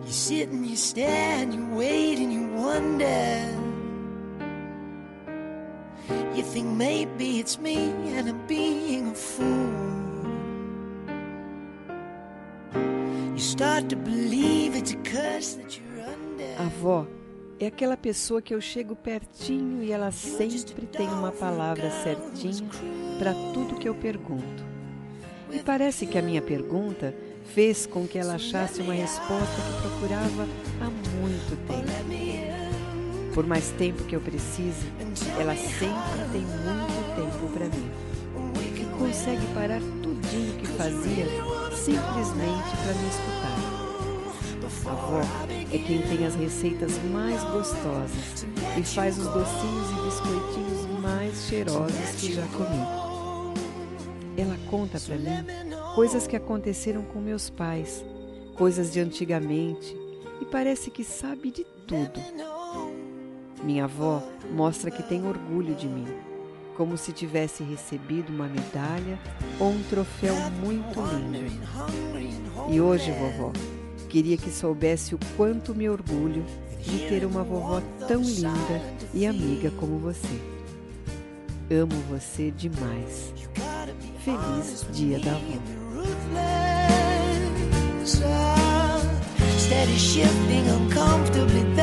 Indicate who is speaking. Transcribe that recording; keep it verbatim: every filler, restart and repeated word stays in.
Speaker 1: You sit and you stare and you wait and you wonder. You think maybe it's me and I'm being a fool. You start to believe it's a curse that you're under.
Speaker 2: A avó é aquela pessoa que eu chego pertinho e ela sempre tem uma palavra certinha para tudo que eu pergunto. E parece que a minha pergunta fez com que ela achasse uma resposta que procurava há muito tempo. Por mais tempo que eu precise, ela sempre tem muito tempo para mim. E consegue parar tudinho que fazia simplesmente para me escutar. A avó é quem tem as receitas mais gostosas e faz os docinhos e biscoitinhos mais cheirosos que já comi. Ela conta para mim coisas que aconteceram com meus pais, coisas de antigamente, e parece que sabe de tudo. Minha avó mostra que tem orgulho de mim, como se tivesse recebido uma medalha ou um troféu muito lindo. E hoje, vovó, queria que soubesse o quanto me orgulho de ter uma vovó tão linda e amiga como você. Amo você demais. Feliz Dia da Avó.
Speaker 1: Steady shifting uncomfortably